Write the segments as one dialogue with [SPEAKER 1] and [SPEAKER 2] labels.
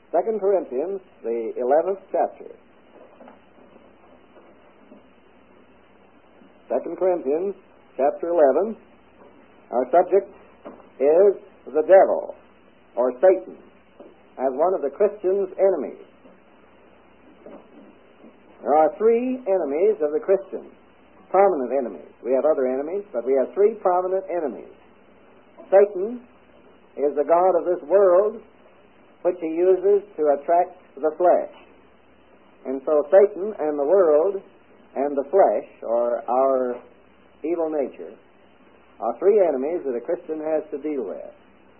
[SPEAKER 1] 2 Corinthians, the 11th chapter. 2 Corinthians, chapter 11. Our subject is the devil, or Satan, as one of the Christian's enemies. There are three enemies of the Christian, prominent enemies. We have other enemies, but we have three prominent enemies. Satan is the god of this world, which he uses to attract the flesh. And so Satan and the world and the flesh, or our evil nature, are three enemies that a Christian has to deal with.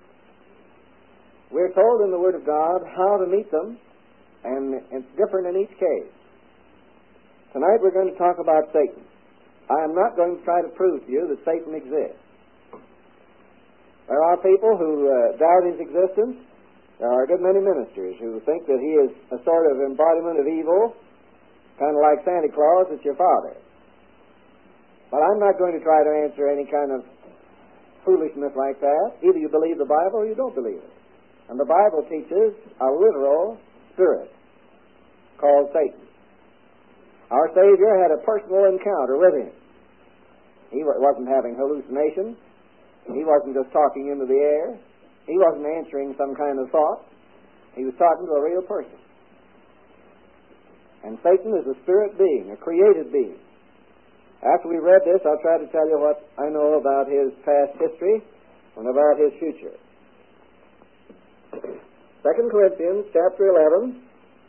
[SPEAKER 1] We're told in the Word of God how to meet them, and it's different in each case. Tonight we're going to talk about Satan. I am not going to try to prove to you that Satan exists. There are people who doubt his existence. There are a good many ministers who think that he is a sort of embodiment of evil, kind of like Santa Claus, it's your father. But I'm not going to try to answer any kind of foolishness like that. Either you believe the Bible or you don't believe it. And the Bible teaches a literal spirit called Satan. Our Savior had a personal encounter with him. He wasn't having hallucinations. He wasn't just talking into the air. He wasn't answering some kind of thought. He was talking to a real person. And Satan is a spirit being, a created being. After we read this, I'll try to tell you what I know about his past history and about his future. 2 Corinthians chapter 11.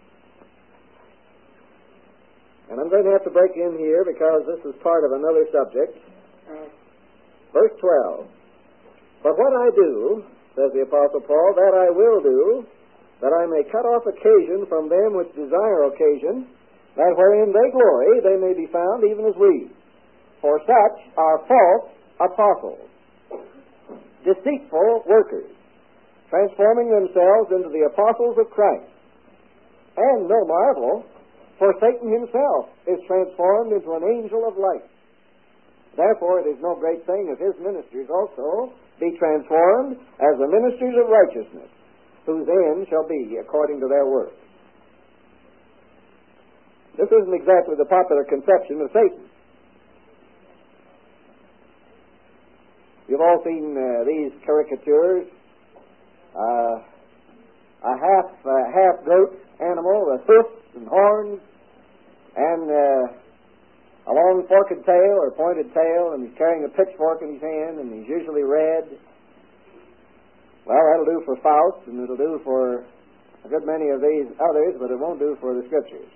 [SPEAKER 1] And I'm going to have to break in here because this is part of another subject. Verse 12. But what I do, says the Apostle Paul, that I will do, that I may cut off occasion from them which desire occasion, that wherein they glory they may be found even as we. For such are false apostles, deceitful workers, transforming themselves into the apostles of Christ. And no marvel, for Satan himself is transformed into an angel of light. Therefore, it is no great thing if his ministers also be transformed as the ministers of righteousness, whose end shall be according to their work. This isn't exactly the popular conception of Satan. You've all seen these caricatures. A half goat animal with hoofs and horns, and a long forked tail or pointed tail, and he's carrying a pitchfork in his hand, and he's usually red. Well, that'll do for Faust, and it'll do for a good many of these others, but it won't do for the Scriptures.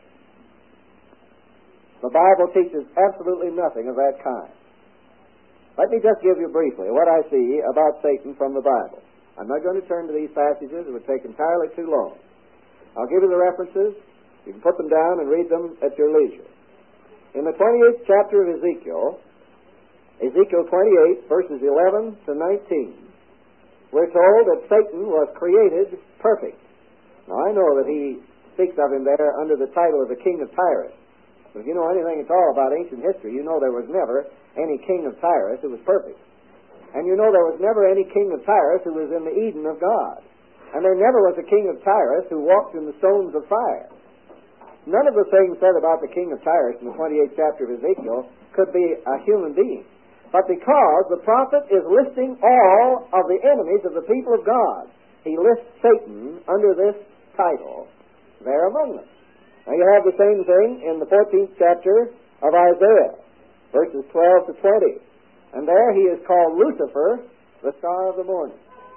[SPEAKER 1] The Bible teaches absolutely nothing of that kind. Let me just give you briefly what I see about Satan from the Bible. I'm not going to turn to these passages. It would take entirely too long. I'll give you the references. You can put them down and read them at your leisure. In the 28th chapter of Ezekiel, Ezekiel 28, verses 11 to 19, we're told that Satan was created perfect. Now, I know that he speaks of him there under the title of the king of Tyrus. But if you know anything at all about ancient history, you know there was never any king of Tyrus who was perfect. And you know there was never any king of Tyrus who was in the Eden of God. And there never was a king of Tyrus who walked in the stones of fire. None of the things said about the king of Tyrus in the 28th chapter of Ezekiel could be a human being. But because the prophet is listing all of the enemies of the people of God, he lists Satan under this title there among them. Now you have the same thing in the 14th chapter of Isaiah, verses 12 to 20. And there he is called Lucifer, the star of the morning.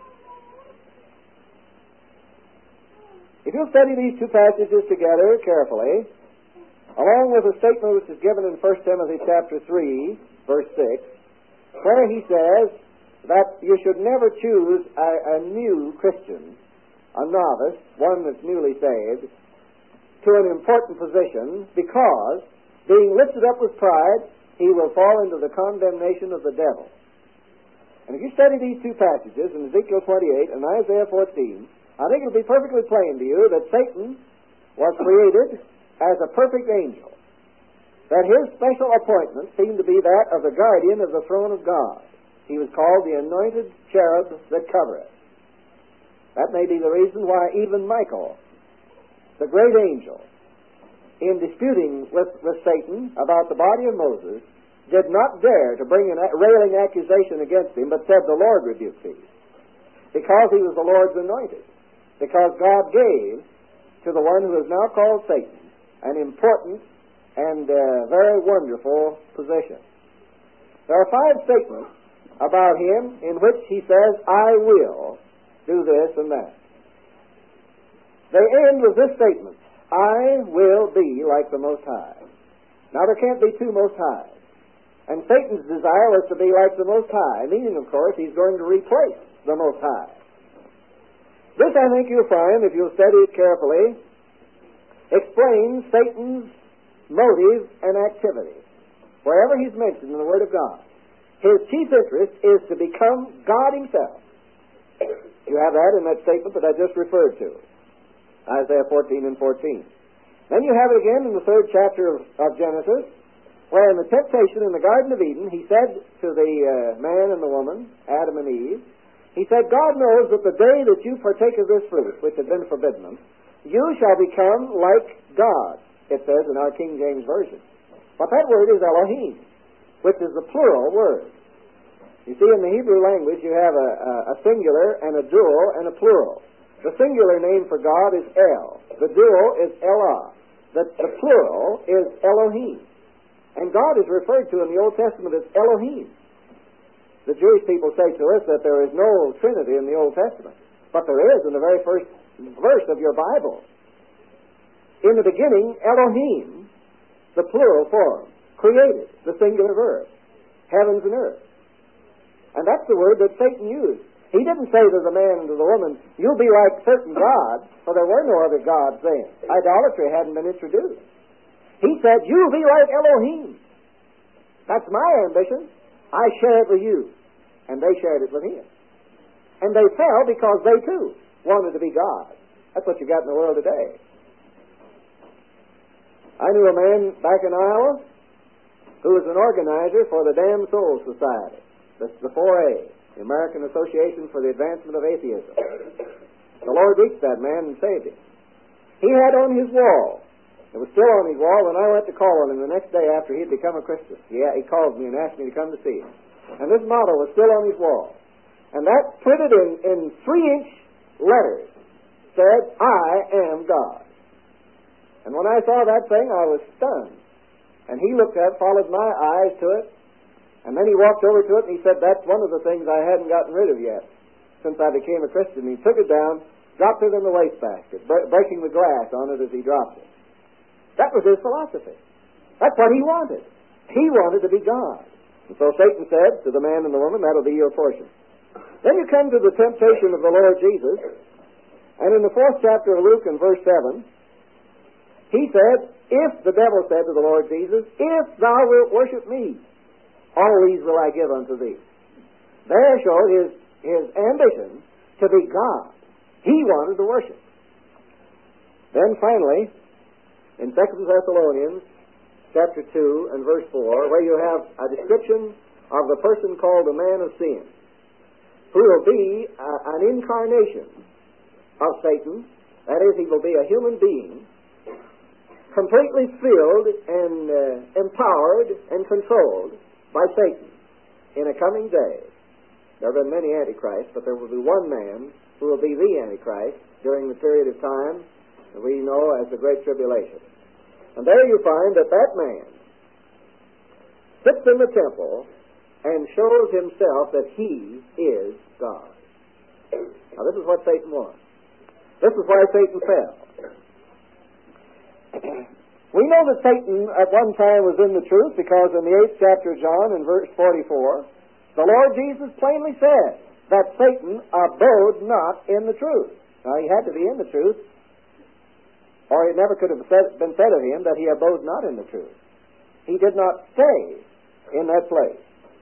[SPEAKER 1] If you study these two passages together carefully, along with a statement which is given in 1 Timothy chapter 3, verse 6, where he says that you should never choose a new Christian, a novice, one that's newly saved, to an important position, because, being lifted up with pride, he will fall into the condemnation of the devil. And if you study these two passages in Ezekiel 28 and Isaiah 14, I think it'll be perfectly plain to you that Satan was created as a perfect angel, that his special appointment seemed to be that of the guardian of the throne of God. He was called the anointed cherub that covereth. That may be the reason why even Michael the great angel, in disputing with Satan about the body of Moses, did not dare to bring a railing accusation against him, but said, "The Lord rebuked thee," because he was the Lord's anointed. Because God gave to the one who is now called Satan an important and very wonderful position. There are 5 statements about him in which he says, "I will do this and that." They end with this statement, "I will be like the Most High." Now, there can't be 2 Most Highs. And Satan's desire was to be like the Most High, meaning, of course, he's going to replace the Most High. This, I think you'll find, if you'll study it carefully, explains Satan's motive and activity. Wherever he's mentioned in the Word of God, his chief interest is to become God himself. You have that in that statement that I just referred to, Isaiah 14 and 14. Then you have it again in the 3rd chapter of Genesis, where in the temptation in the Garden of Eden, he said to the man and the woman, Adam and Eve, he said, "God knows that the day that you partake of this fruit, which had been forbidden them, you shall become like God," it says in our King James Version. But that word is Elohim, which is the plural word. You see, in the Hebrew language, you have a singular and a dual and a plural. The singular name for God is El. The dual is Elah. The plural is Elohim. And God is referred to in the Old Testament as Elohim. The Jewish people say to us that there is no Trinity in the Old Testament, but there is in the very first verse of your Bible. In the beginning, Elohim, the plural form, created, the singular verb, heavens and earth. And that's the word that Satan used. He didn't say to the man and to the woman, "You'll be like certain gods," for there were no other gods then. Idolatry hadn't been introduced. He said, "You'll be like Elohim." That's my ambition. I share it with you. And they shared it with him. And they fell because they too wanted to be God. That's what you got in the world today. I knew a man back in Iowa who was an organizer for the Damned Soul Society, the 4A, the American Association for the Advancement of Atheism. The Lord reached that man and saved him. He had on his wall, it was still on his wall when I went to call on him the next day after he'd become a Christian. He called me and asked me to come to see him. And this motto was still on his wall. And that printed in 3-inch letters said, "I am God." And when I saw that thing, I was stunned. And he looked at it, followed my eyes to it, and then he walked over to it and he said, "That's one of the things I hadn't gotten rid of yet since I became a Christian." And he took it down, dropped it in the wastebasket, breaking the glass on it as he dropped it. That was his philosophy. That's what he wanted. He wanted to be God. And so Satan said to the man and the woman, "That'll be your portion." Then you come to the temptation of the Lord Jesus, and in the 4th chapter of Luke in verse 7, he said, the devil said to the Lord Jesus, "If thou wilt worship me, all these will I give unto thee." There showed his ambition to be God. He wanted to worship. Then finally, in 2 Thessalonians chapter 2 and verse 4, where you have a description of the person called the man of sin, who will be an incarnation of Satan. That is, he will be a human being, completely filled and empowered and controlled by Satan in a coming day. There have been many antichrists, but there will be one man who will be the Antichrist during the period of time that we know as the Great Tribulation. And there you find that man sits in the temple and shows himself that he is God. Now this is what Satan wants. This is why Satan fell. We know that Satan at one time was in the truth because in the 8th chapter of John in verse 44, the Lord Jesus plainly said that Satan abode not in the truth. Now he had to be in the truth, or it never could have been said of him that he abode not in the truth. He did not stay in that place.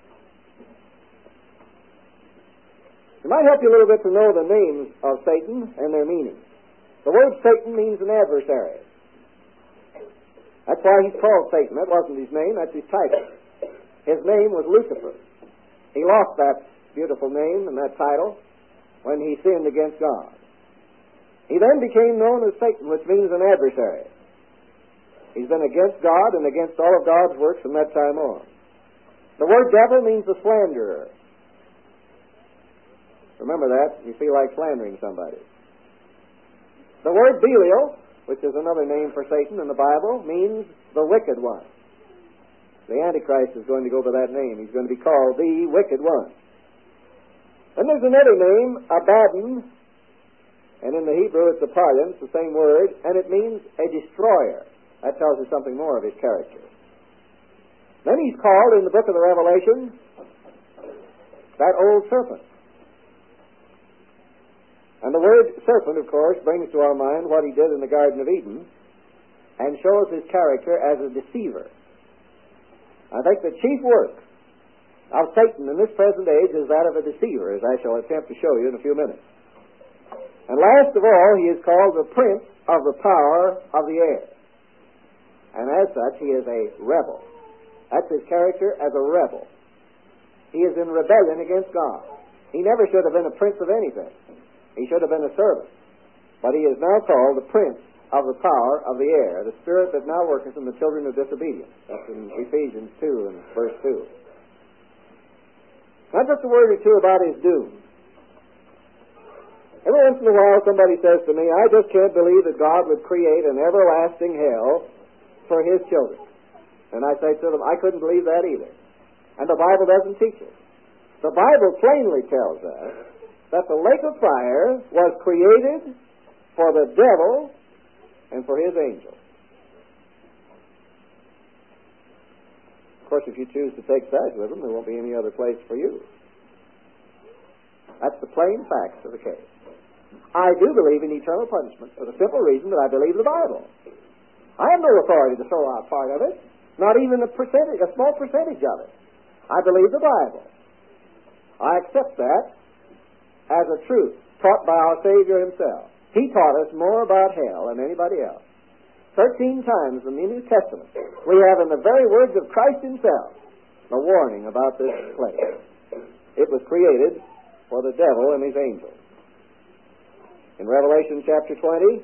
[SPEAKER 1] It might help you a little bit to know the names of Satan and their meaning. The word Satan means an adversary. That's why he's called Satan. That wasn't his name, that's his title. His name was Lucifer. He lost that beautiful name and that title when he sinned against God. He then became known as Satan, which means an adversary. He's been against God and against all of God's works from that time on. The word devil means a slanderer. Remember that. You feel like slandering somebody. The word Belial, which is another name for Satan in the Bible, means the wicked one. The Antichrist is going to go by that name. He's going to be called the wicked one. Then there's another name, Abaddon, and in the Hebrew it's Apollyon, it's the same word, and it means a destroyer. That tells you something more of his character. Then he's called in the book of the Revelation that old serpent. And the word serpent, of course, brings to our mind what he did in the Garden of Eden and shows his character as a deceiver. I think the chief work of Satan in this present age is that of a deceiver, as I shall attempt to show you in a few minutes. And last of all, he is called the prince of the power of the air. And as such, he is a rebel. That's his character, as a rebel. He is in rebellion against God. He never should have been a prince of anything. He should have been a servant. But he is now called the prince of the power of the air, the spirit that now worketh in the children of disobedience. That's in Ephesians 2 and verse 2. Now just a word or two about his doom. Every once in a while somebody says to me, I just can't believe that God would create an everlasting hell for his children. And I say to them, I couldn't believe that either. And the Bible doesn't teach it. The Bible plainly tells us that the lake of fire was created for the devil and for his angels. Of course, if you choose to take sides with them, there won't be any other place for you. That's the plain facts of the case. I do believe in eternal punishment for the simple reason that I believe the Bible. I have no authority to throw out part of it, not even a small percentage of it. I believe the Bible. I accept that as a truth taught by our Savior himself. He taught us more about hell than anybody else. 13 times in the New Testament we have in the very words of Christ himself a warning about this place. It was created for the devil and his angels. In Revelation chapter 20,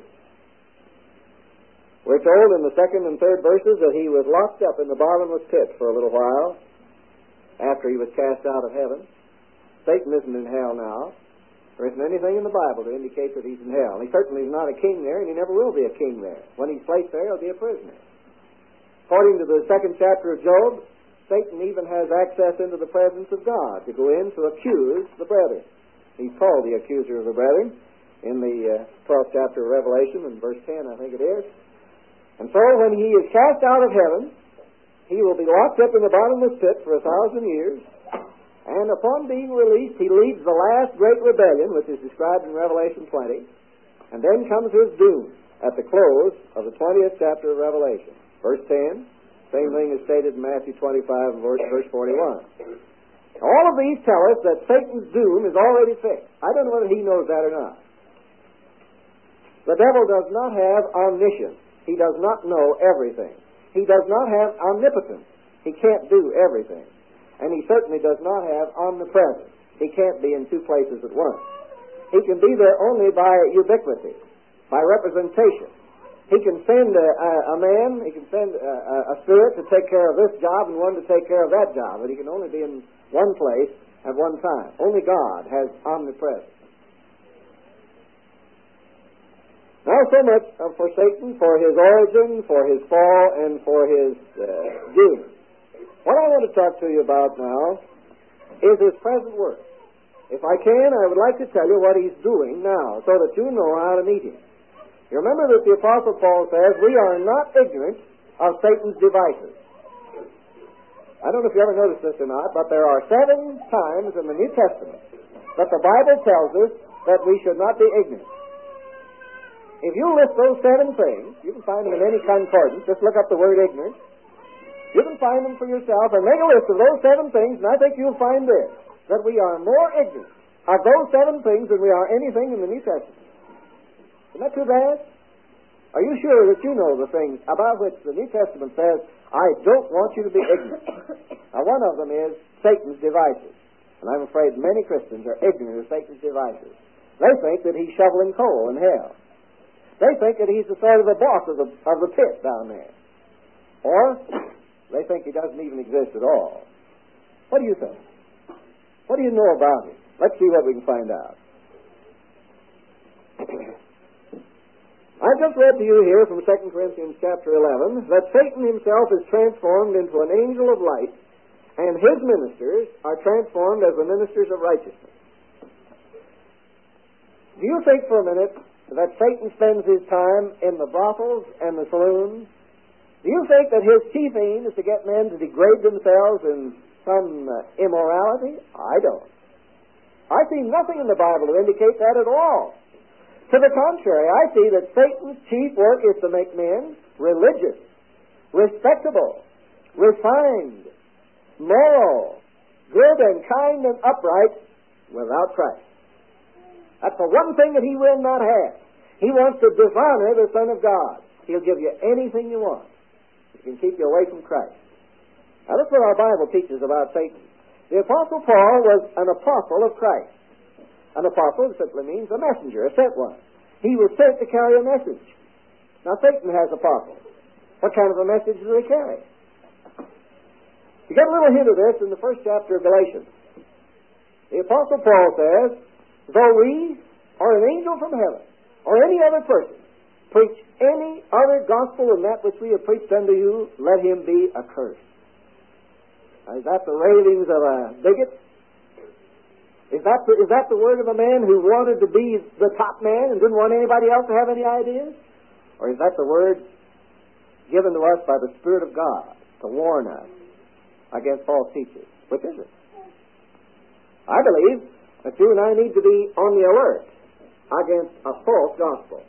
[SPEAKER 1] we're told in the 2nd and 3rd verses that he was locked up in the bottomless pit for a little while after he was cast out of heaven. Satan isn't in hell now. There isn't anything in the Bible to indicate that he's in hell. He certainly is not a king there, and he never will be a king there. When he's placed there, he'll be a prisoner. According to the 2nd chapter of Job, Satan even has access into the presence of God to go in to accuse the brethren. He's called the accuser of the brethren in the 12th chapter of Revelation, in verse 10, I think it is. And so when he is cast out of heaven, he will be locked up in the bottomless pit for 1,000 years. And upon being released, he leads the last great rebellion, which is described in Revelation 20. And then comes his doom at the close of the 20th chapter of Revelation. Verse 10, same thing is stated in Matthew 25 and verse 41. All of these tell us that Satan's doom is already fixed. I don't know whether he knows that or not. The devil does not have omniscience. He does not know everything. He does not have omnipotence. He can't do everything. And he certainly does not have omnipresence. He can't be in two places at once. He can be there only by ubiquity, by representation. He can send a man, he can send a spirit to take care of this job and one to take care of that job, but he can only be in one place at one time. Only God has omnipresence. Now, so much for Satan, for his origin, for his fall, and for his doom. What I want to talk to you about now is his present work. If I can, I would like to tell you what he's doing now, so that you know how to meet him. You remember that the Apostle Paul says, we are not ignorant of Satan's devices. I don't know if you ever noticed this or not, but there are 7 times in the New Testament that the Bible tells us that we should not be ignorant. If you list those 7 things, you can find them in any concordance. Just look up the word ignorant. You can find them for yourself and make a list of those 7 things, and I think you'll find this, that we are more ignorant of those 7 things than we are anything in the New Testament. Isn't that too bad? Are you sure that you know the things about which the New Testament says, I don't want you to be ignorant? Now, one of them is Satan's devices. And I'm afraid many Christians are ignorant of Satan's devices. They think that he's shoveling coal in hell. They think that he's the sort of the boss of the pit down there. Or they think he doesn't even exist at all. What do you think? What do you know about him? Let's see what we can find out. I've just read to you here from 2 Corinthians chapter 11 that Satan himself is transformed into an angel of light, and his ministers are transformed as the ministers of righteousness. Do you think for a minute that Satan spends his time in the brothels and the saloons? Do you think that his chief aim is to get men to degrade themselves in some immorality? I don't. I see nothing in the Bible to indicate that at all. To the contrary, I see that Satan's chief work is to make men religious, respectable, refined, moral, good and kind and upright without Christ. That's the one thing that he will not have. He wants to dishonor the Son of God. He'll give you anything you want. He can keep you away from Christ. Now, that's what our Bible teaches about Satan. The Apostle Paul was an apostle of Christ. An apostle simply means a messenger, a sent one. He was sent to carry a message. Now, Satan has apostles. What kind of a message do they carry? You get a little hint of this in the first chapter of Galatians. The Apostle Paul says, though we or an angel from heaven or any other person preach any other gospel than that which we have preached unto you, let him be accursed. Now, is that the ravings of a bigot? Is that the word of a man who wanted to be the top man and didn't want anybody else to have any ideas? Or is that the word given to us by the Spirit of God to warn us against false teachers? Which is it? I believe that you and I need to be on the alert against a false gospel.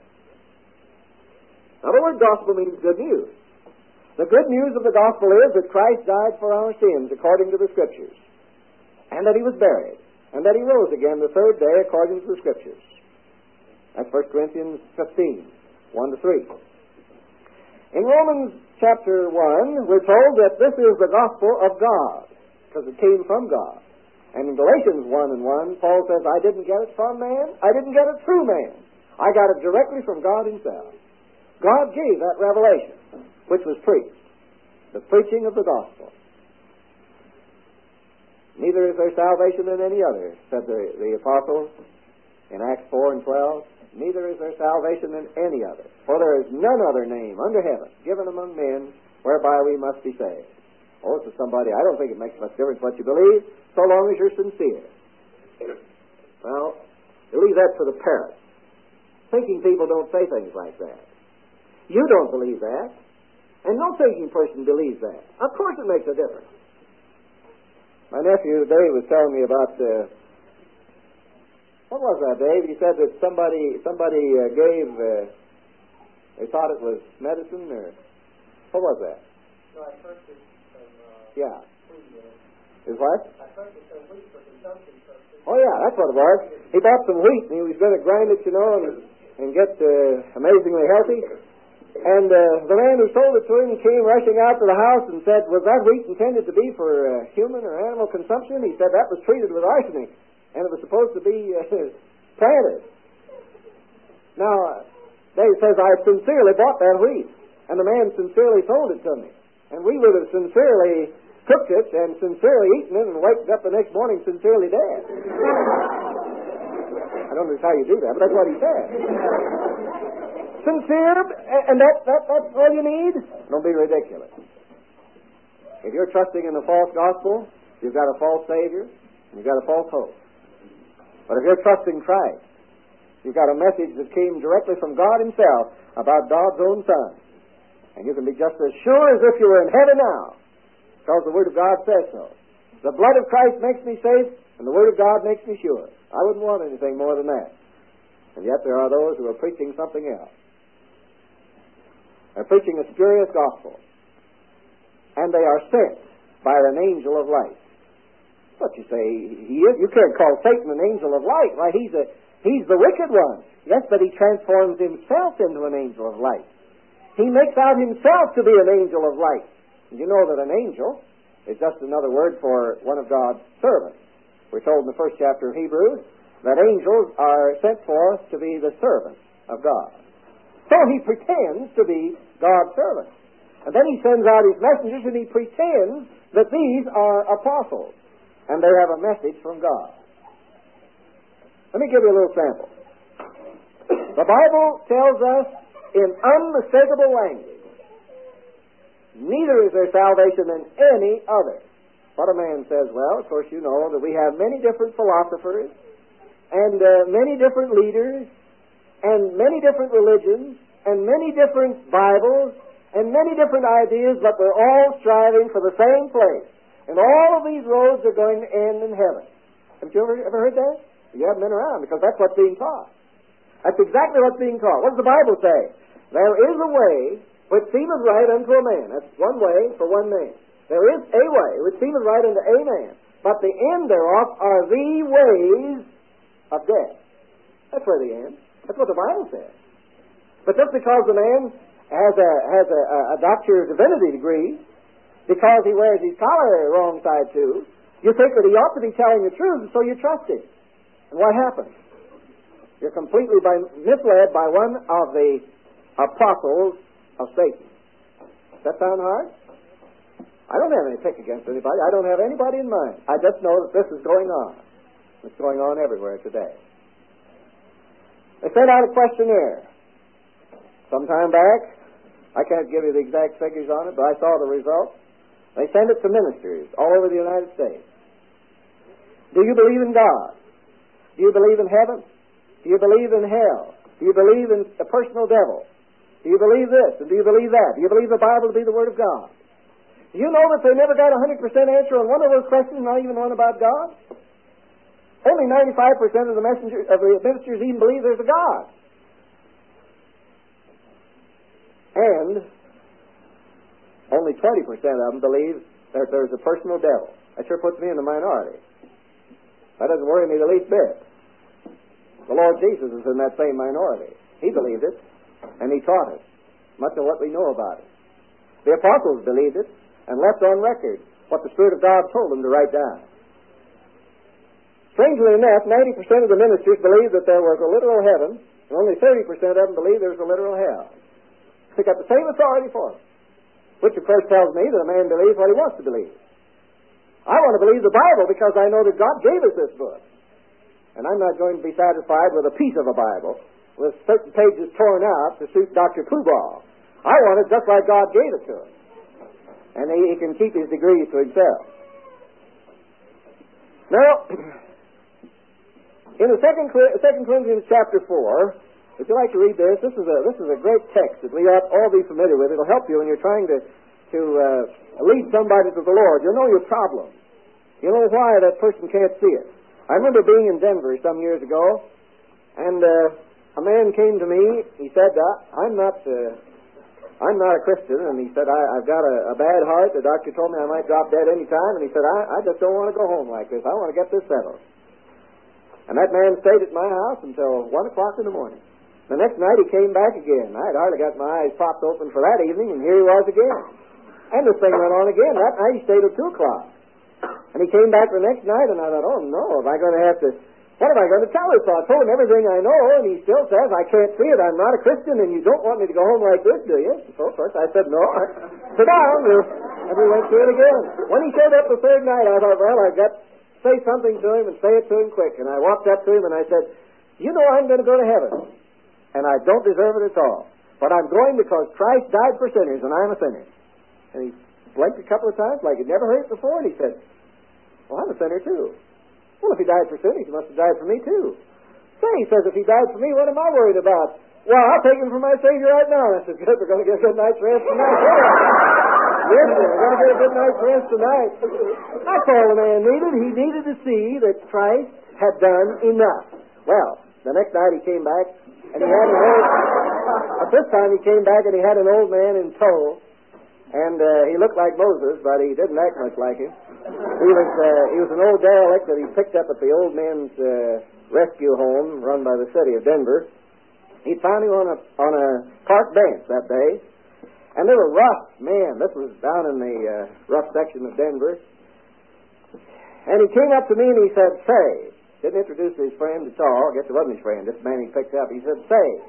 [SPEAKER 1] Now, the word gospel means good news. The good news of the gospel is that Christ died for our sins according to the Scriptures, and that he was buried, and that he rose again the third day according to the Scriptures. That's 1 Corinthians 15, 1-3. In Romans chapter 1, we're told that this is the gospel of God, because it came from God. And in Galatians 1:1, Paul says, I didn't get it from man, I didn't get it through man. I got it directly from God himself. God gave that revelation, which was preached, the preaching of the gospel. Neither is there salvation in any other, said the apostle in Acts 4:12. Neither is there salvation in any other, for there is none other name under heaven given among men whereby we must be saved. Oh, to somebody, I don't think it makes much difference what you believe, so long as you're sincere. Well, you leave that for the parents. Thinking people don't say things like that. You don't believe that, and no thinking person believes that. Of course it makes a difference. My nephew, Dave, was telling me about, what was that, Dave? He said that somebody gave, they thought it was medicine, or, what was that?
[SPEAKER 2] No, I purchased some
[SPEAKER 1] yeah.
[SPEAKER 2] wheat.
[SPEAKER 1] Is what?
[SPEAKER 2] I purchased some wheat for consumption purposes.
[SPEAKER 1] Oh, yeah, that's what it was. He bought some wheat, and he was going to grind it, and get amazingly healthy. And the man who sold it to him came rushing out to the house and said, was that wheat intended to be for human or animal consumption? He said that was treated with arsenic, and it was supposed to be planted. Now, Dave says, I sincerely bought that wheat, and the man sincerely sold it to me. And we would have sincerely cooked it and sincerely eaten it and waked up the next morning sincerely dead. I don't know how you do that, but that's what he said. Sincere, and that's all you need? Don't be ridiculous. If you're trusting in the false gospel, you've got a false Savior, and you've got a false hope. But if you're trusting Christ, you've got a message that came directly from God himself about God's own Son. And you can be just as sure as if you were in heaven now, because the Word of God says so. The blood of Christ makes me safe, and the Word of God makes me sure. I wouldn't want anything more than that. And yet there are those who are preaching something else. They're preaching a spurious gospel. And they are sent by an angel of light. What you say he is? You can't call Satan an angel of light. Why, he's the wicked one. Yes, but he transforms himself into an angel of light. He makes out himself to be an angel of light. And you know that an angel is just another word for one of God's servants. We're told in the first chapter of Hebrews that angels are sent forth to be the servants of God. So he pretends to be God's servant. And then he sends out his messengers and he pretends that these are apostles and they have a message from God. Let me give you a little sample. The Bible tells us in unmistakable language, neither is there salvation in any other. What a man says, well, of course you know that we have many different philosophers and many different leaders and many different religions and many different Bibles and many different ideas, but we're all striving for the same place. And all of these roads are going to end in heaven. Have you ever heard that? You haven't been around, because that's what's being taught. That's exactly what's being taught. What does the Bible say? There is a way which seemeth right unto a man. That's one way for one man. There is a way which seemeth right unto a man, but the end thereof are the ways of death. That's where the end. That's what the Bible says. But just because the man has a Doctor of Divinity degree, because he wears his collar wrong side too, you think that he ought to be telling the truth, and so you trust him. And what happens? You're completely misled by one of the apostles of Satan. Does that sound hard? I don't have any pick against anybody. I don't have anybody in mind. I just know that this is going on. It's going on everywhere today. They sent out a questionnaire some time back. I can't give you the exact figures on it, but I saw the results. They sent it to ministers all over the United States. Do you believe in God? Do you believe in heaven? Do you believe in hell? Do you believe in a personal devil? Do you believe this and do you believe that? Do you believe the Bible to be the Word of God? Do you know that they never got a 100% answer on one of those questions, not even one about God? Only 95% of the ministers even believe there's a God. And only 20% of them believe that there's a personal devil. That sure puts me in the minority. That doesn't worry me the least bit. The Lord Jesus is in that same minority. He believed it, and He taught it, much of what we know about it. The apostles believed it, and left on record what the Spirit of God told them to write down. Strangely enough, 90% of the ministers believed that there was a literal heaven, and only 30% of them believed there was a literal hell. They got the same authority for it, which of course tells me that a man believes what he wants to believe. I want to believe the Bible because I know that God gave us this book. And I'm not going to be satisfied with a piece of a Bible with certain pages torn out to suit Dr. Poobah. I want it just like God gave it to him. And he can keep his degrees to himself. Now, in the 2 Corinthians chapter 4, would you like to read this? This is a great text that we ought all be familiar with. It'll help you when you're trying to lead somebody to the Lord. You'll know your problem. You'll know why that person can't see it. I remember being in Denver some years ago, and a man came to me. He said, I'm not a Christian, and he said, I've got a bad heart. The doctor told me I might drop dead any time, and he said, I just don't want to go home like this. I want to get this settled. And that man stayed at my house until 1 o'clock in the morning. The next night he came back again. I had hardly got my eyes popped open for that evening, and here he was again. And this thing went on again. That night he stayed at 2 o'clock. And he came back the next night, and I thought, oh no, what am I going to tell this? So I told him everything I know, and he still says, I can't see it. I'm not a Christian, and you don't want me to go home like this, do you? So of course I said, no. Sit down. And we went through it again. When he showed up the third night, I thought, well, I've got to say something to him and say it to him quick. And I walked up to him and I said, you know I'm going to go to heaven, and I don't deserve it at all. But I'm going because Christ died for sinners, and I'm a sinner. And he blinked a couple of times like he'd never heard it before, and he said, well, I'm a sinner too. Well, if he died for sinners, he must have died for me too. Say, he says, if he died for me, what am I worried about? Well, I'll take him for my Savior right now. And I said, good, we're going to get a good night's rest tonight. Yes, sir, we're going to get a good night's rest tonight. That's all the man needed. He needed to see that Christ had done enough. Well, the next night he came back, and he had at this time he came back and he had an old man in tow. And he looked like Moses, but he didn't act much like him. He was an old derelict that he picked up at the old men's rescue home run by the city of Denver. He found him on a park bench that day, and they were rough. Man, this was down in the rough section of Denver. And he came up to me and he said, "Say," didn't introduce his friend at all. I guess it wasn't his friend. This man he picked up. He said, "Say,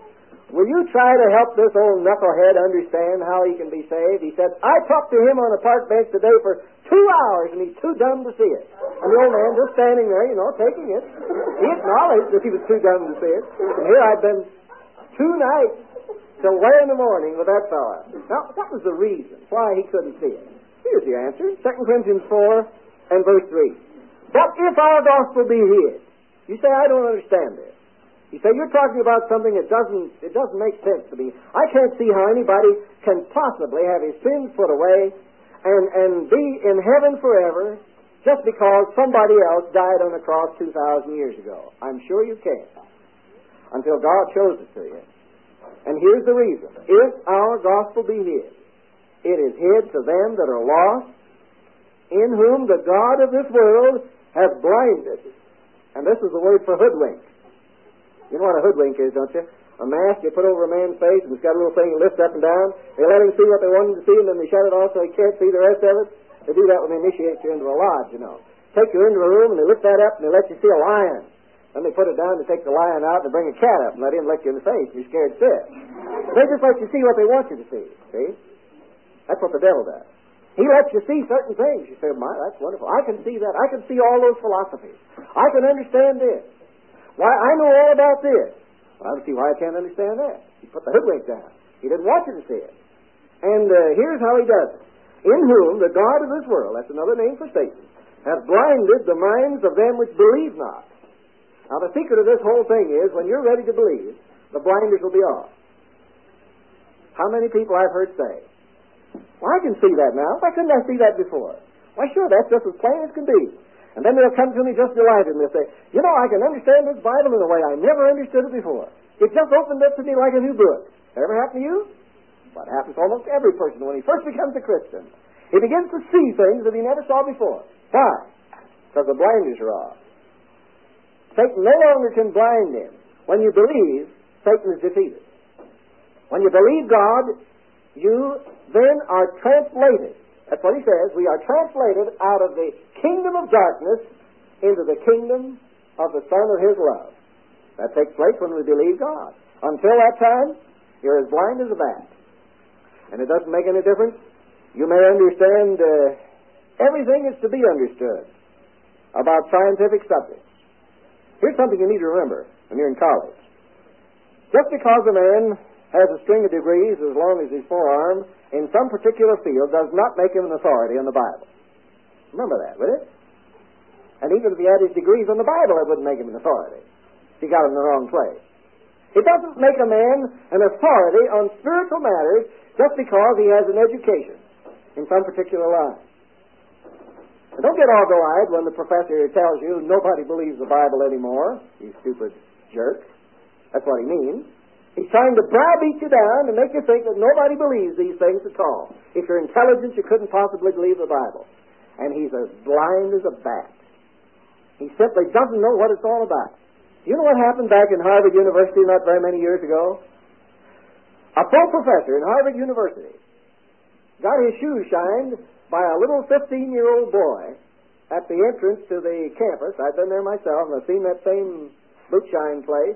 [SPEAKER 1] will you try to help this old knucklehead understand how he can be saved? He said, I talked to him on a park bench today for 2 hours, and he's too dumb to see it. And the old man just standing there, taking it. He acknowledged that he was too dumb to see it. And here I've been 2 nights till way in the morning with that fellow. Now, what was the reason why he couldn't see it? Here's the answer. 2 Corinthians 4 and verse 3. But if our gospel be hid, you say, I don't understand this. You say, you're talking about something that doesn't make sense to me. I can't see how anybody can possibly have his sins put away and be in heaven forever just because somebody else died on the cross 2,000 years ago. I'm sure you can't until God shows it to you. And here's the reason. If our gospel be hid, it is hid to them that are lost, in whom the God of this world hath blinded. And this is the word for hoodwink. You know what a hoodwink is, don't you? A mask you put over a man's face, and it's got a little thing that lifts up and down. They let him see what they want him to see, and then they shut it off so he can't see the rest of it. They do that when they initiate you into a lodge, Take you into a room, and they lift that up, and they let you see a lion. Then they put it down to take the lion out, and they bring a cat up and let him lick you in the face. You're scared stiff. They just let you see what they want you to see. See? That's what the devil does. He lets you see certain things. You say, my, that's wonderful. I can see that. I can see all those philosophies. I can understand this. Why, I know all about this. Well, I don't see why I can't understand that. He put the hoodwink down. He didn't want you to see it. And here's how he does it. In whom the God of this world, that's another name for Satan, hath blinded the minds of them which believe not. Now, the secret of this whole thing is, when you're ready to believe, the blinders will be off. How many people I've heard say, well, I can see that now. Why couldn't I see that before? Why, sure, that's just as plain as can be. And then they'll come to me just delighted, and they'll say, I can understand this Bible in a way I never understood it before. It just opened up to me like a new book. Ever happened to you? What happens to almost every person when he first becomes a Christian. He begins to see things that he never saw before. Why? Because the blinders are off. Satan no longer can blind him. When you believe, Satan is defeated. When you believe God, you then are translated. That's what he says. We are translated out of the kingdom of darkness into the kingdom of the Son of his love. That takes place when we believe God. Until that time, you're as blind as a bat. And it doesn't make any difference. You may understand everything is to be understood about scientific subjects. Here's something you need to remember when you're in college. Just because a man has a string of degrees as long as his forearm in some particular field does not make him an authority on the Bible. Remember that, will it? And even if he had his degrees on the Bible, it wouldn't make him an authority. He got it in the wrong place. It doesn't make a man an authority on spiritual matters just because he has an education in some particular line. And don't get all-go-eyed when the professor tells you nobody believes the Bible anymore, you stupid jerk. That's what he means. He's trying to browbeat you down and make you think that nobody believes these things at all. If you're intelligent, you couldn't possibly believe the Bible. And he's as blind as a bat. He simply doesn't know what it's all about. You know what happened back in Harvard University not very many years ago? A full professor in Harvard University got his shoes shined by a little 15-year-old boy at the entrance to the campus. I've been there myself, and I've seen that same boot shine place.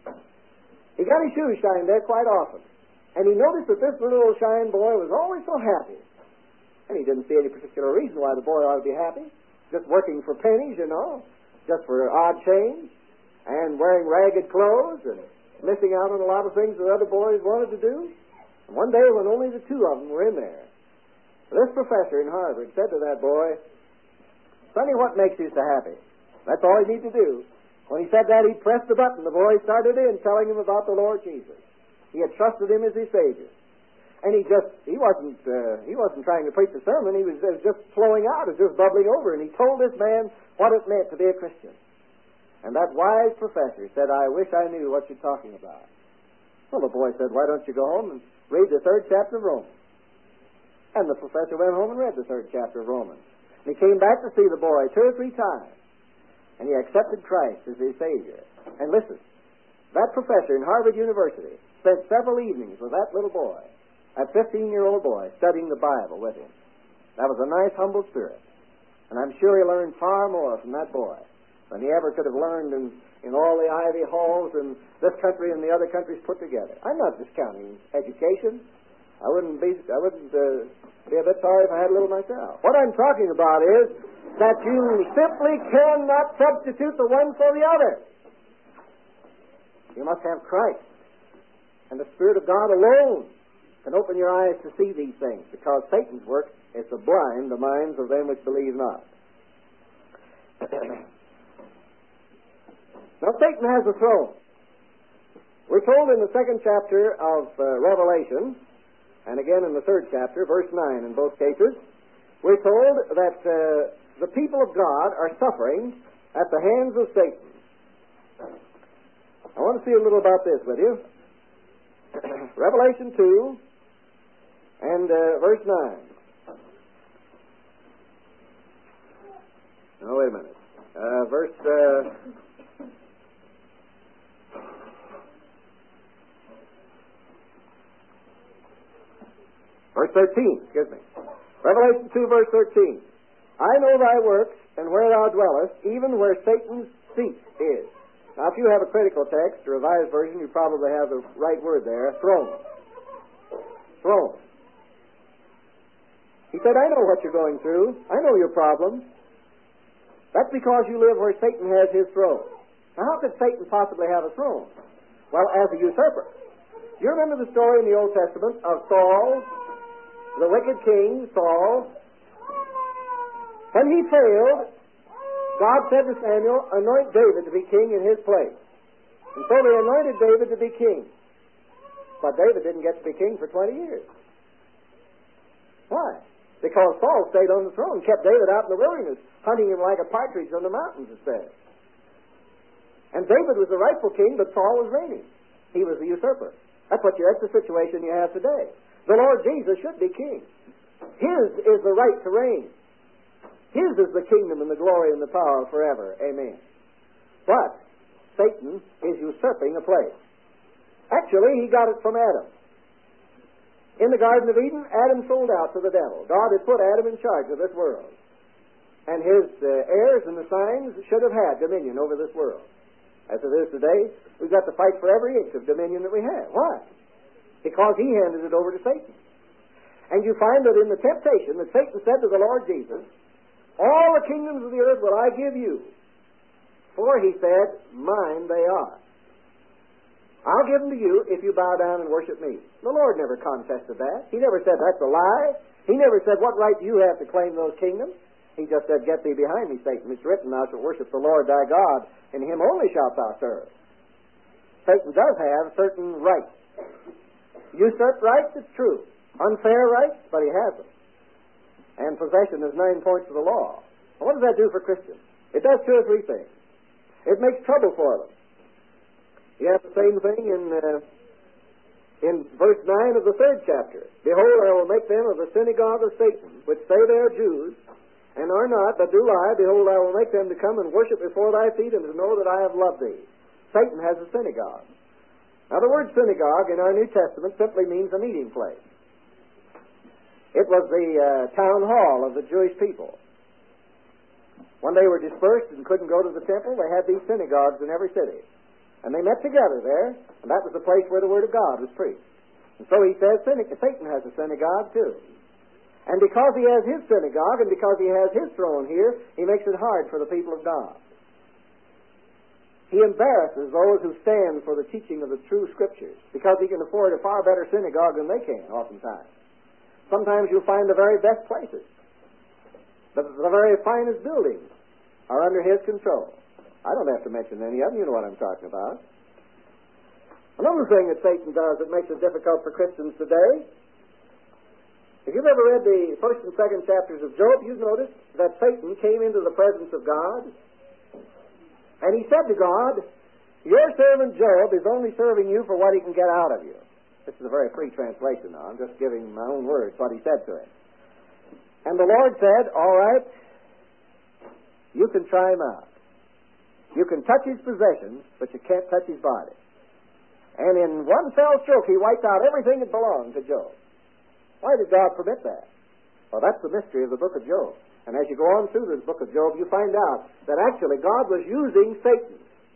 [SPEAKER 1] He got his shoes shined there quite often. And he noticed that this little shine boy was always so happy. And he didn't see any particular reason why the boy ought to be happy. Just working for pennies, just for odd change, and wearing ragged clothes, and missing out on a lot of things that other boys wanted to do. And one day when only the two of them were in there, this professor in Harvard said to that boy, "Sonny, what makes you so happy?" That's all you need to do. When he said that, he pressed the button. The boy started in, telling him about the Lord Jesus. He had trusted him as his Savior. And he wasn't trying to preach a sermon. It was just flowing out. It was just bubbling over. And he told this man what it meant to be a Christian. And that wise professor said, "I wish I knew what you're talking about." Well, the boy said, "Why don't you go home and read the 3rd chapter of Romans?" And the professor went home and read the 3rd chapter of Romans. And he came back to see the boy 2 or 3 times. And he accepted Christ as his Savior. And listen, that professor in Harvard University spent several evenings with that little boy, that 15-year-old boy, studying the Bible with him. That was a nice, humble spirit. And I'm sure he learned far more from that boy than he ever could have learned in in all the Ivy halls in this country and the other countries put together. I'm not discounting education. I wouldn't be a bit sorry if I had a little myself. What I'm talking about is that you simply cannot substitute the one for the other. You must have Christ. And the Spirit of God alone can open your eyes to see these things, because Satan's work is to blind the minds of them which believe not. Now, Satan has a throne. We're told in the 2nd chapter of Revelation, and again in the 3rd chapter, verse 9 in both cases, we're told that the people of God are suffering at the hands of Satan. I want to see a little about this with you. Revelation 2 and verse 9. No, wait a minute. Verse 13, excuse me. Revelation 2, verse 13. I know thy works, and where thou dwellest, even where Satan's seat is. Now, if you have a critical text, a revised version, you probably have the right word there, throne. Throne. He said, I know what you're going through. I know your problems. That's because you live where Satan has his throne. Now, how could Satan possibly have a throne? Well, as a usurper. Do you remember the story in the Old Testament of Saul, the wicked king, Saul? When he failed, God said to Samuel, anoint David to be king in his place. And so they anointed David to be king. But David didn't get to be king for 20 years. Why? Because Saul stayed on the throne, kept David out in the wilderness, hunting him like a partridge on the mountains, it says. And David was the rightful king, but Saul was reigning. He was the usurper. That's the situation you have today. The Lord Jesus should be king. His is the right to reign. His is the kingdom and the glory and the power forever. Amen. But Satan is usurping a place. Actually, he got it from Adam. In the Garden of Eden, Adam sold out to the devil. God had put Adam in charge of this world. And his heirs and the signs should have had dominion over this world. As it is today, we've got to fight for every inch of dominion that we have. Why? Because he handed it over to Satan. And you find that in the temptation that Satan said to the Lord Jesus, all the kingdoms of the earth will I give you, for he said, mine they are. I'll give them to you if you bow down and worship me. The Lord never contested that. He never said that's a lie. He never said, what right do you have to claim those kingdoms? He just said, get thee behind me, Satan. It's written, thou shalt worship the Lord thy God, and him only shalt thou serve. Satan does have certain rights. Usurped rights, it's true. Unfair rights, but he has them. And possession is 9 points of the law. Now, what does that do for Christians? It does 2 or 3 things. It makes trouble for them. You have the same thing in verse 9 of the 3rd chapter. Behold, I will make them of the synagogue of Satan, which say they are Jews, and are not, but do lie. Behold, I will make them to come and worship before thy feet, and to know that I have loved thee. Satan has a synagogue. Now, the word synagogue in our New Testament simply means a meeting place. It was the town hall of the Jewish people. When they were dispersed and couldn't go to the temple, they had these synagogues in every city. And they met together there, and that was the place where the Word of God was preached. And so he says Satan has a synagogue too. And because he has his synagogue, and because he has his throne here, he makes it hard for the people of God. He embarrasses those who stand for the teaching of the true Scriptures, because he can afford a far better synagogue than they can, oftentimes. Sometimes you'll find the very best places, the very finest buildings are under his control. I don't have to mention any of them. You know what I'm talking about. Another thing that Satan does that makes it difficult for Christians today, if you've ever read the 1st and 2nd chapters of Job, you've noticed that Satan came into the presence of God, and he said to God, your servant Job is only serving you for what he can get out of you. This is a very free translation now. I'm just giving my own words, what he said to him. And the Lord said, all right, you can try him out. You can touch his possessions, but you can't touch his body. And in one fell stroke, he wiped out everything that belonged to Job. Why did God permit that? Well, that's the mystery of the book of Job. And as you go on through this book of Job, you find out that actually God was using Satan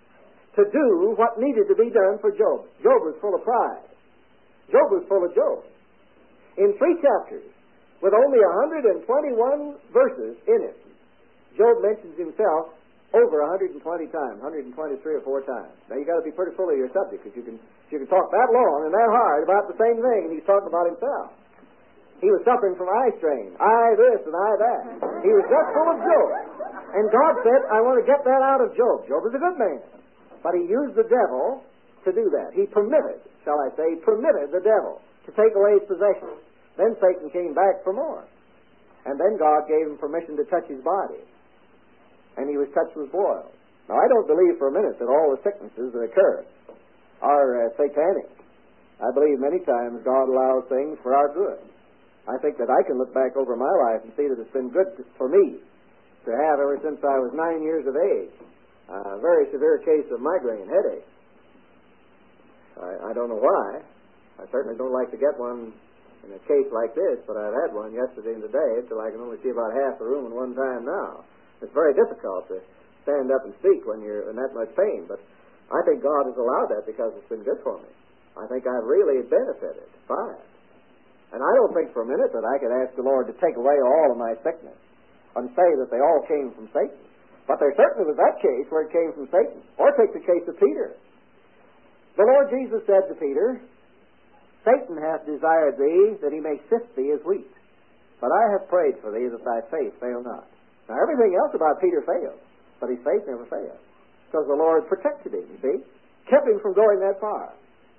[SPEAKER 1] to do what needed to be done for Job. Job was full of pride. Job was full of Job. In 3 chapters, with only 121 verses in it, Job mentions himself over 120 times, 123 or 4 times. Now you've got to be pretty full of your subject, because you can talk that long and that hard about the same thing, and he's talking about himself. He was suffering from eye strain, eye this and eye that. He was just full of Job. And God said, I want to get that out of Job. Job is a good man. But he used the devil to do that. He permitted, shall I say, permitted the devil to take away his possessions. Then Satan came back for more. And then God gave him permission to touch his body. And he was touched with boils. Now, I don't believe for a minute that all the sicknesses that occur are satanic. I believe many times God allows things for our good. I think that I can look back over my life and see that it's been good for me to have ever since I was 9 years of age a very severe case of migraine headache. I don't know why. I certainly don't like to get one in a case like this, but I've had one yesterday and today till I can only see about half the room at one time now. It's very difficult to stand up and speak when you're in that much pain, but I think God has allowed that because it's been good for me. I think I've really benefited by it. And I don't think for a minute that I could ask the Lord to take away all of my sickness and say that they all came from Satan. But there certainly was that case where it came from Satan. Or take the case of Peter. The Lord Jesus said to Peter, Satan hath desired thee that he may sift thee as wheat. But I have prayed for thee that thy faith fail not. Now everything else about Peter failed, but his faith never failed. Because the Lord protected him, you see. Kept him from going that far.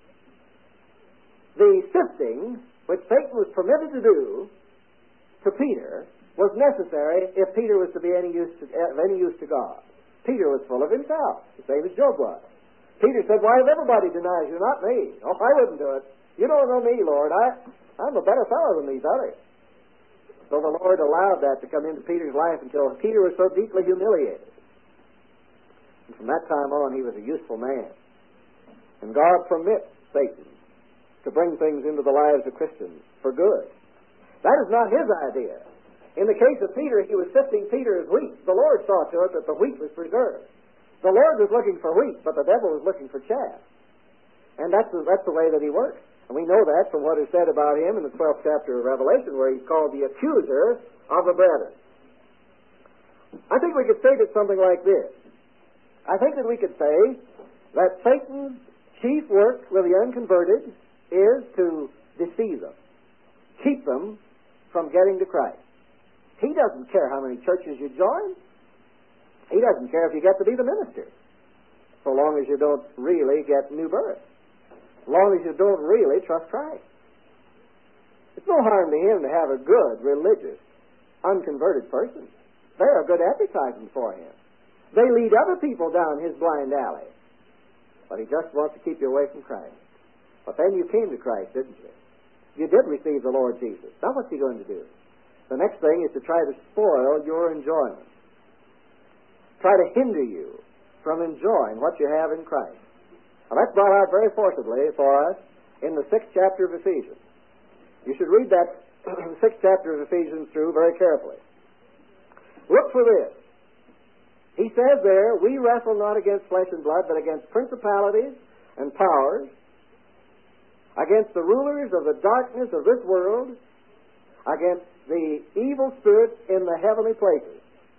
[SPEAKER 1] The sifting which Satan was permitted to do to Peter was necessary if Peter was to be of any use to God. Peter was full of himself, the same as Job was. Peter said, why, if everybody denies you, not me. Oh, I wouldn't do it. You don't know me, Lord. I'm a better fellow than these others. So the Lord allowed that to come into Peter's life until Peter was so deeply humiliated. And from that time on, he was a useful man. And God permits Satan to bring things into the lives of Christians for good. That is not his idea. In the case of Peter, he was sifting Peter as wheat. The Lord saw to it that the wheat was preserved. The Lord was looking for wheat, but the devil was looking for chaff. And that's the way that he works. And we know that from what is said about him in the 12th chapter of Revelation, where he's called the accuser of the brethren. I think we could state it something like this. I think that we could say that Satan's chief work with the unconverted is to deceive them, keep them from getting to Christ. He doesn't care how many churches you join. He doesn't care if you get to be the minister, so long as you don't really get new birth, as long as you don't really trust Christ. It's no harm to him to have a good, religious, unconverted person. They're a good advertisement for him. They lead other people down his blind alley. But he just wants to keep you away from Christ. But then you came to Christ, didn't you? You did receive the Lord Jesus. Now what's he going to do? The next thing is to try to spoil your enjoyment. Try to hinder you from enjoying what you have in Christ. Now that's brought out very forcibly for us in the 6th chapter of Ephesians. You should read that 6th chapter of Ephesians through very carefully. Look for this. He says there, we wrestle not against flesh and blood, but against principalities and powers, against the rulers of the darkness of this world, against the evil spirits in the heavenly places.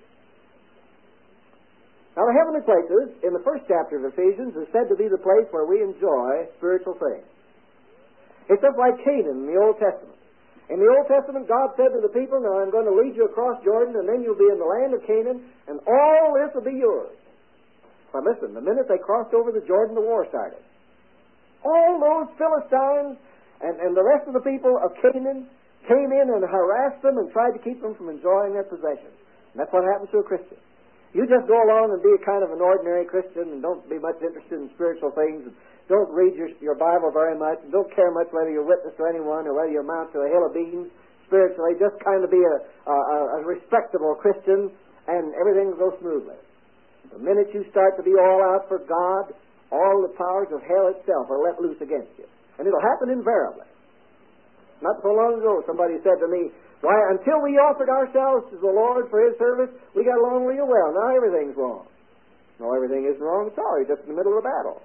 [SPEAKER 1] Now, the heavenly places, in the 1st chapter of Ephesians, is said to be the place where we enjoy spiritual things. It's just like Canaan in the Old Testament. In the Old Testament, God said to the people, now I'm going to lead you across Jordan, and then you'll be in the land of Canaan, and all this will be yours. But listen, the minute they crossed over the Jordan, the war started. All those Philistines and the rest of the people of Canaan came in and harassed them and tried to keep them from enjoying their possessions. And that's what happens to a Christian. You just go along and be a kind of an ordinary Christian and don't be much interested in spiritual things and don't read your Bible very much and don't care much whether you witness to anyone or whether you amount to a hill of beans spiritually. Just kind of be a respectable Christian and everything will go smoothly. The minute you start to be all out for God, all the powers of hell itself are let loose against you. And it'll happen invariably. Not so long ago, somebody said to me, why, until we offered ourselves to the Lord for His service, we got along real well. Now everything's wrong. No, everything isn't wrong at all. You're just in the middle of a battle.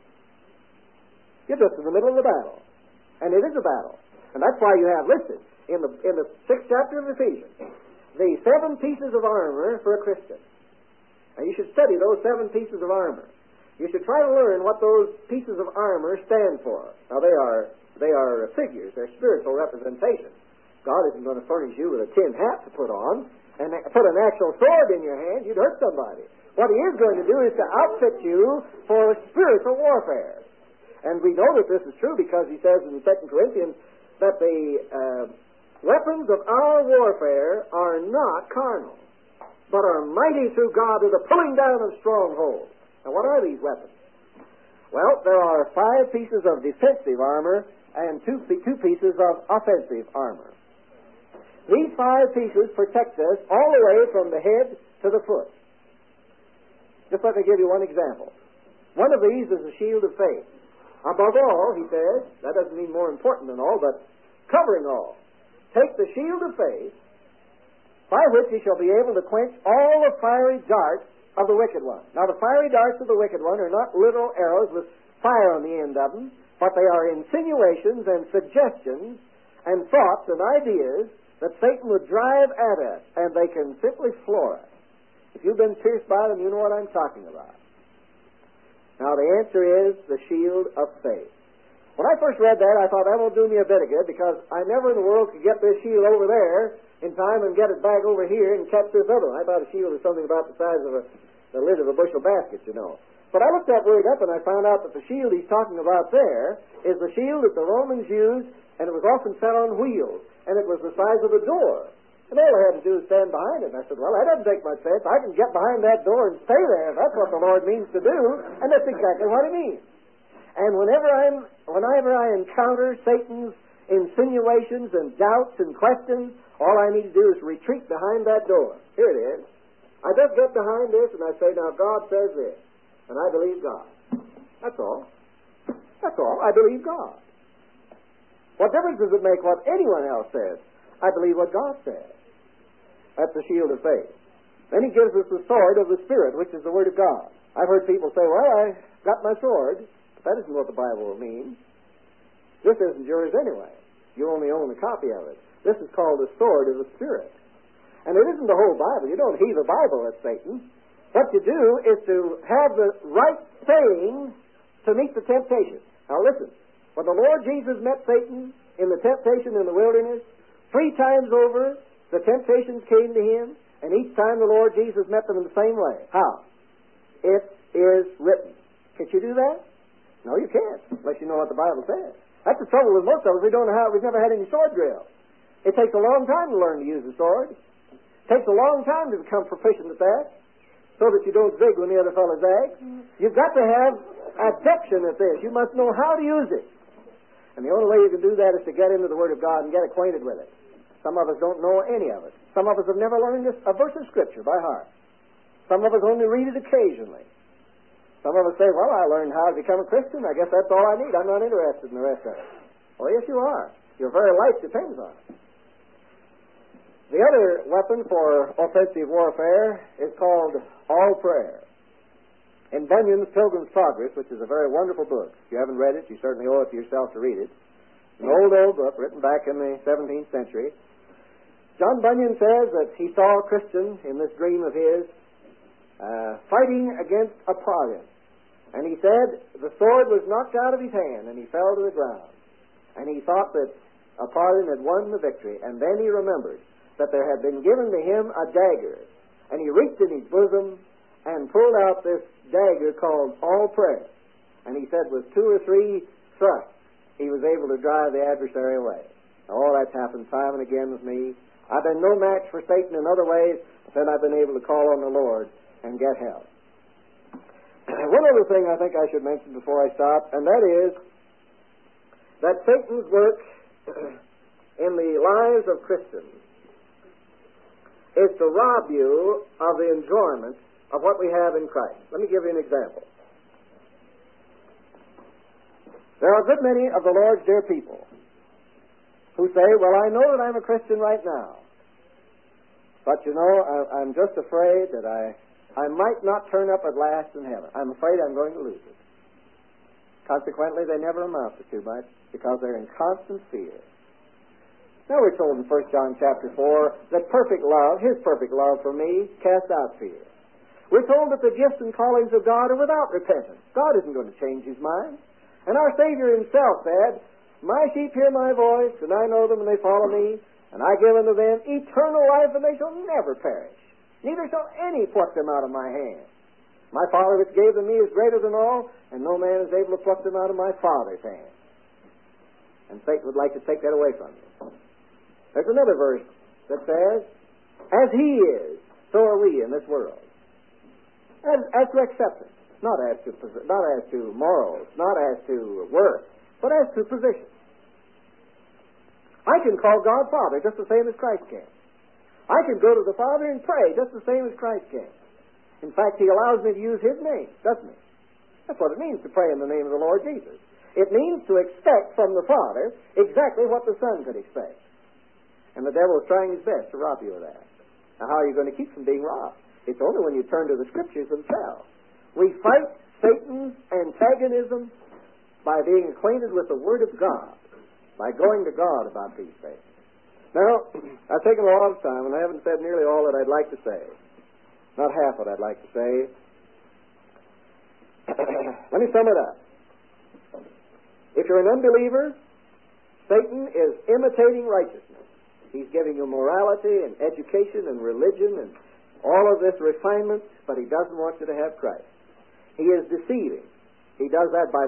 [SPEAKER 1] You're just in the middle of the battle. And it is a battle. And that's why you have listed in the 6th chapter of Ephesians the 7 pieces of armor for a Christian. And you should study those 7 pieces of armor. You should try to learn what those pieces of armor stand for. Now, they are figures. They're spiritual representations. God isn't going to furnish you with a tin hat to put on and put an actual sword in your hand. You'd hurt somebody. What He is going to do is to outfit you for spiritual warfare. And we know that this is true because He says in 2 Corinthians that the weapons of our warfare are not carnal, but are mighty through God to the pulling down of strongholds. Now, what are these weapons? Well, there are 5 pieces of defensive armor and 2 pieces of offensive armor. These 5 pieces protect us all the way from the head to the foot. Just let me give you one example. One of these is the shield of faith. Above all, he says, that doesn't mean more important than all, but covering all. Take the shield of faith, by which he shall be able to quench all the fiery darts of the wicked one. Now, the fiery darts of the wicked one are not literal arrows with fire on the end of them, but they are insinuations and suggestions and thoughts and ideas that Satan would drive at us, and they can simply floor us. If you've been pierced by them, you know what I'm talking about. Now, the answer is the shield of faith. When I first read that, I thought that won't do me a bit of good because I never in the world could get this shield over there in time and get it back over here and catch this other one. I thought a shield was something about the size of the lid of a bushel basket, you know. But I looked that word up and I found out that the shield he's talking about there is the shield that the Romans used, and it was often set on wheels, and it was the size of a door. And all I had to do was stand behind it. And I said, well, that doesn't take much sense. I can get behind that door and stay there. That's what the Lord means to do. And that's exactly what He means. And whenever I encounter Satan's insinuations and doubts and questions, all I need to do is retreat behind that door. Here it is. I just get behind this and I say, now God says this. And I believe God. That's all. That's all. I believe God. What difference does it make what anyone else says? I believe what God says. That's the shield of faith. Then He gives us the sword of the Spirit, which is the Word of God. I've heard people say, well, I got my sword. But that isn't what the Bible means. This isn't yours anyway. You only own a copy of it. This is called the sword of the Spirit. And it isn't the whole Bible. You don't heave the Bible at Satan. What you do is to have the right saying to meet the temptation. Now listen, when the Lord Jesus met Satan in the temptation in the wilderness, 3 times over, the temptations came to Him, and each time the Lord Jesus met them in the same way. How? It is written. Can't you do that? No, you can't, unless you know what the Bible says. That's the trouble with most of us. We've never had any sword drill. It takes a long time to learn to use a sword. It takes a long time to become proficient at that, so that you don't zig when the other fellow zags. You've got to have adeption at this. You must know how to use it. And the only way you can do that is to get into the Word of God and get acquainted with it. Some of us don't know any of it. Some of us have never learned a verse of Scripture by heart. Some of us only read it occasionally. Some of us say, well, I learned how to become a Christian. I guess that's all I need. I'm not interested in the rest of it. Well, yes, you are. Your very life depends on it. The other weapon for offensive warfare is called all prayer. In Bunyan's Pilgrim's Progress, which is a very wonderful book. If you haven't read it, you certainly owe it to yourself to read it. An old book written back in the 17th century. John Bunyan says that he saw a Christian in this dream of his fighting against a pagan. And he said the sword was knocked out of his hand and he fell to the ground. And he thought that a pagan had won the victory. And then he remembered that there had been given to him a dagger. And he reached in his bosom and pulled out this dagger called all prayer. And he said with 2 or 3 thrusts, he was able to drive the adversary away. Now, all that's happened time and again with me. I've been no match for Satan in other ways, but then I've been able to call on the Lord and get help. One other thing I think I should mention before I stop, and that is that Satan's work in the lives of Christians is to rob you of the enjoyment of what we have in Christ. Let me give you an example. There are a good many of the Lord's dear people who say, well, I know that I'm a Christian right now, but you know, I'm just afraid that I might not turn up at last in heaven. I'm afraid I'm going to lose it. Consequently, they never amount to too much because they're in constant fear. Now we're told in 1 John chapter 4 that perfect love, His perfect love for me, casts out fear. We're told that the gifts and callings of God are without repentance. God isn't going to change His mind. And our Savior Himself said, my sheep hear my voice, and I know them, and they follow me, and I give unto them eternal life, and they shall never perish. Neither shall any pluck them out of my hand. My Father which gave them me is greater than all, and no man is able to pluck them out of my Father's hand. And Satan would like to take that away from you. There's another verse that says, as He is, so are we in this world. As to acceptance, not as to morals, not as to worth, but as to position. I can call God Father just the same as Christ can. I can go to the Father and pray just the same as Christ can. In fact, He allows me to use His name, doesn't He? That's what it means to pray in the name of the Lord Jesus. It means to expect from the Father exactly what the Son could expect. And the devil is trying his best to rob you of that. Now, how are you going to keep from being robbed? It's only when you turn to the Scriptures themselves. We fight Satan's antagonism by being acquainted with the Word of God, by going to God about these things. Now, I've taken a lot of time, and I haven't said nearly all that I'd like to say. Not half what I'd like to say. Let me sum it up. If you're an unbeliever, Satan is imitating righteousness. He's giving you morality and education and religion and all of this refinement, but he doesn't want you to have Christ. He is deceiving. He does that by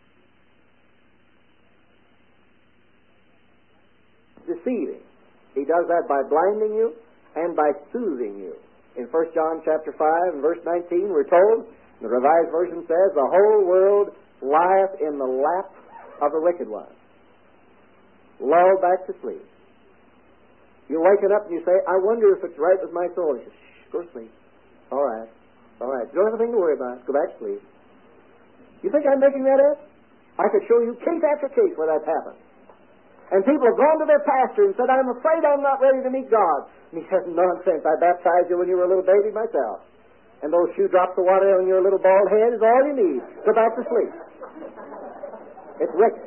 [SPEAKER 1] deceiving. He does that by blinding you and by soothing you. In 1 John chapter 5 and verse 19, we're told, the Revised Version says, the whole world lieth in the lap of the wicked one, lulled back to sleep. You're waking up and you say, I wonder if it's right with my soul. He says, shh, go to sleep. All right. You don't have anything to worry about. Go back to sleep. You think I'm making that up? I could show you case after case where that's happened. And people have gone to their pastor and said, I'm afraid I'm not ready to meet God. And he says, nonsense. I baptized you when you were a little baby myself. And those few drops of water on your little bald head is all you need. Go back to sleep. It's wicked.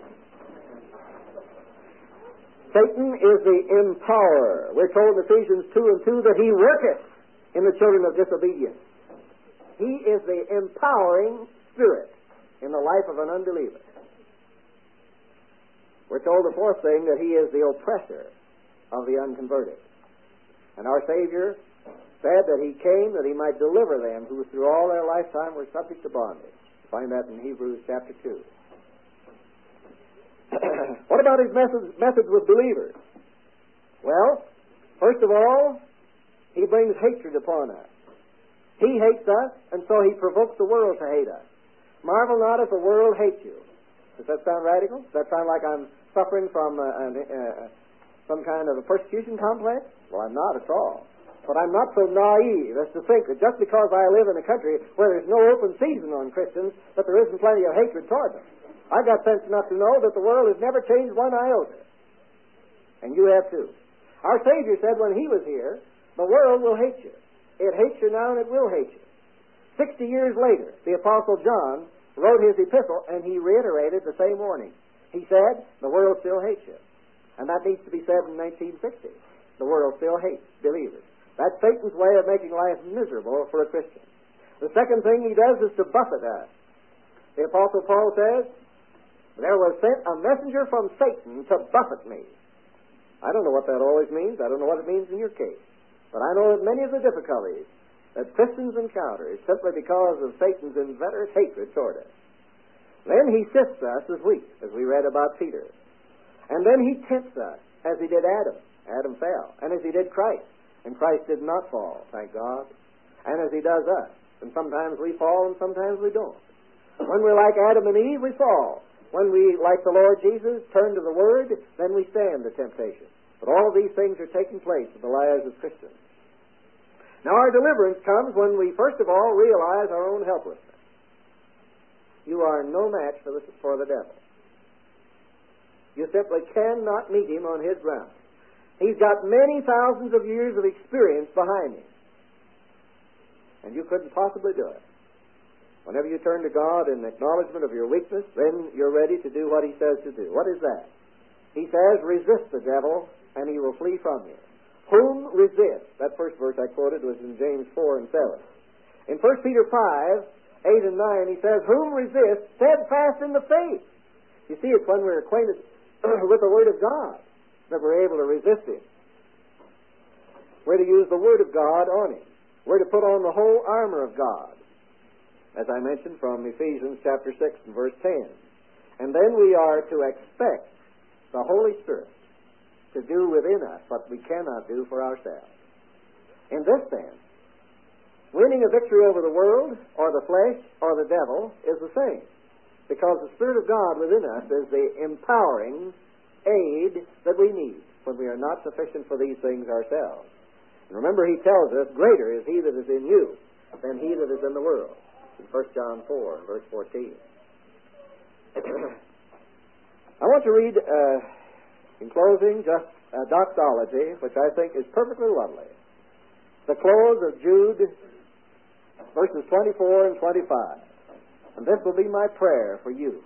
[SPEAKER 1] Satan is the empowerer. We're told in Ephesians 2 and 2 that he worketh in the children of disobedience. He is the empowering spirit in the life of an unbeliever. We're told the fourth thing, that he is the oppressor of the unconverted. And our Savior said that he came that he might deliver them who through all their lifetime were subject to bondage. Find that in Hebrews chapter 2. What about his methods with believers? Well, first of all, he brings hatred upon us. He hates us, and so he provokes the world to hate us. Marvel not if the world hates you. Does that sound radical? Does that sound like I'm suffering from some kind of a persecution complex? Well, I'm not at all. But I'm not so naive as to think that just because I live in a country where there's no open season on Christians, that there isn't plenty of hatred toward them. I've got sense enough to know that the world has never changed one iota. And you have too. Our Savior said when he was here, the world will hate you. It hates you now and it will hate you. 60 years later, the Apostle John wrote his epistle, and he reiterated the same warning. He said, the world still hates you. And that needs to be said in 1960. The world still hates believers. That's Satan's way of making life miserable for a Christian. The second thing he does is to buffet us. The Apostle Paul says, there was sent a messenger from Satan to buffet me. I don't know what that always means. I don't know what it means in your case. But I know that many of the difficulties that Christians encounter is simply because of Satan's inveterate hatred toward us. Then he sifts us as wheat, as we read about Peter. And then he tempts us, as he did Adam. Adam fell. And as he did Christ. And Christ did not fall, thank God. And as he does us. And sometimes we fall and sometimes we don't. When we're like Adam and Eve, we fall. When we, like the Lord Jesus, turn to the Word, then we stand the temptation. But all of these things are taking place in the lives of Christians. Now our deliverance comes when we first of all realize our own helplessness. You are no match for the devil. You simply cannot meet him on his ground. He's got many thousands of years of experience behind him. and you couldn't possibly do it. Whenever you turn to God in acknowledgement of your weakness, then you're ready to do what He says to do. What is that? He says, resist the devil, and he will flee from you. Whom resist? That first verse I quoted was in James 4 and 7. In 1 Peter 5, 8 and 9, he says, whom resist, steadfast in the faith. You see, it's when we're acquainted with the Word of God that we're able to resist Him. We're to use the Word of God on Him. We're to put on the whole armor of God, as I mentioned from Ephesians chapter 6 and verse 10. And then we are to expect the Holy Spirit to do within us what we cannot do for ourselves. In this sense, winning a victory over the world or the flesh or the devil is the same, because the Spirit of God within us is the empowering aid that we need when we are not sufficient for these things ourselves. And remember, He tells us, greater is He that is in you than he that is in the world, in 1 John 4 and verse 14. I want to read, in closing, just a doxology, which I think is perfectly lovely. The close of Jude, verses 24 and 25. And this will be my prayer for you.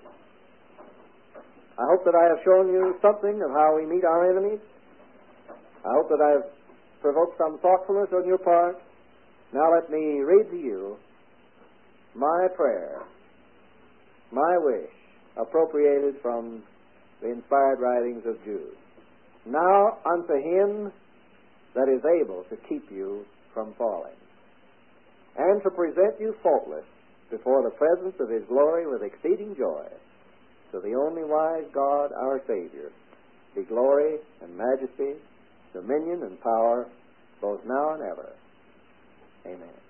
[SPEAKER 1] I hope that I have shown you something of how we meet our enemies. I hope that I have provoked some thoughtfulness on your part. Now let me read to you my prayer, my wish, appropriated from the inspired writings of Jude. Now unto Him that is able to keep you from falling, and to present you faultless before the presence of His glory with exceeding joy, to the only wise God, our Savior, be glory and majesty, dominion and power, both now and ever. Amen.